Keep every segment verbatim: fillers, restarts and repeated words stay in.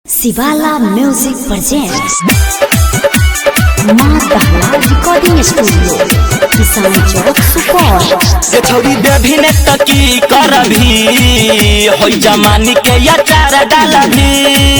शिवाला music presents माँ दहला रिकॉर्डिंग स्टूडियो किसान चौक सुपौल। छोड़ी देवी ने तकी कर भी हो जमानी के या चार डाल भी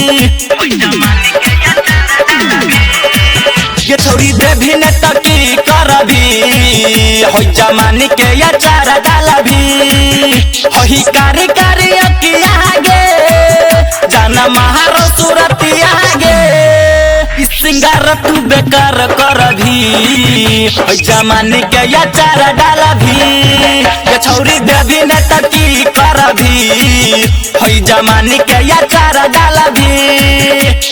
ये छोड़ी देवी ने तकी कर भी हो जमानी के या चार डाल भी हो कारी कारी अकिया आगे जाना महारो सूरत आगे सिंगार तू बेकार कर भी जमाने के या चार डाल भी ये छौरी देवी ने तकी कर भी हो जमाने के या चार डाल भी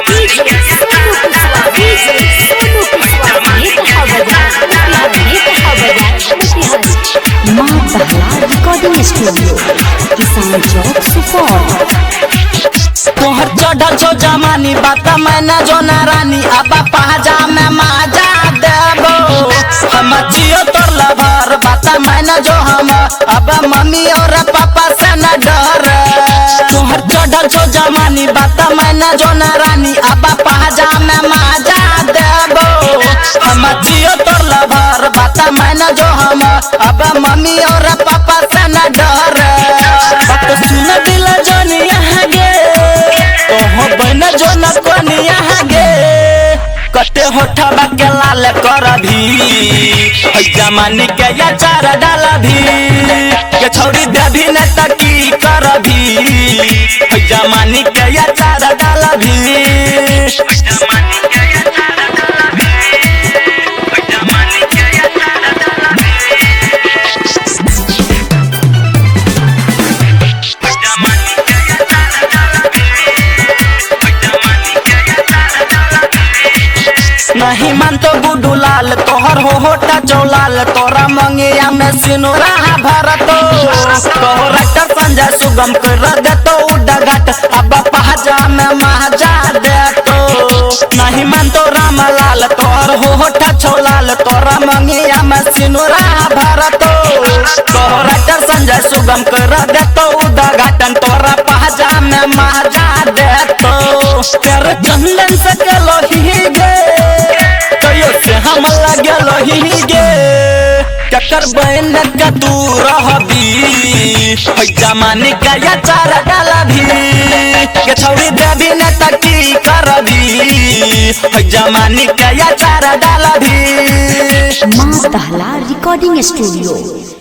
माँ दहला रिकॉर्डिंग स्टूडियो किसान चौक सुपौल। तोहर चढ़ल छो जमानी बात मैंने जो नारानी अब पहाजा में माजा देबो हम जियो तोर लभर बात मैंने जो हम अब मम्मी और पापा से न डर तोहर चढ़ल छो जमानी बात मैंने जो नारानी अब पहाजा में माजा देबो हम जियो तोर लभर बात मैंने जो हम अब मम्मी और पापा से न डर बात सुन दिल जोनी यहाँ गे ओहो बन जो न कोनिया गे कटे होठबा के लाल कर भी जमानी के या चार डाल भी ये छौरी देवी ने तकी कर भी जमानी के या चार डाल भी नहीं मन तो गुडू लाल तोहर हो होटा चौलाल तोरा मंगिया में सिनुरा भरतो तोहर संजय सुगम कर दे तो उडगट अब पहाजा में महाजा देतो नहीं मन तो राम लाल तोहर हो होटा चौलाल तोरा मंगिया में सिनुरा भरतो तोहर संजय सुगम कर दे तो उडगटन तोरा पहाजा में महाजा देतो तेरे चंदन से कलो ही गे से हम लगलो ही गे ककर बहन का तू रहबी जमाने का या चार डाल भी के छौरी देवी ने तकी कर भी जमाने का या चार डाल भी माँ दहला रिकॉर्डिंग स्टूडियो